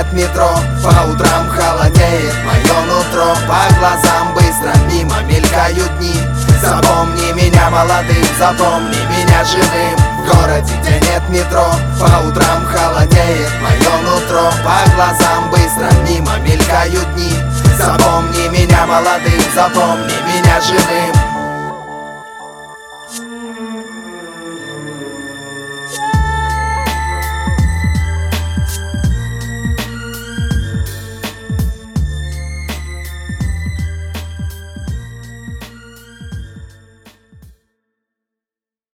нет метро. По утрам холодеет мое нутро, по глазам быстро мимо мелькают дни. Запомни меня молодым, запомни меня живым. В городе, где нет метро, по утрам холодеет мое нутро, по глазам быстро мимо мелькают дни. Запомни меня молодым, запомни меня живым.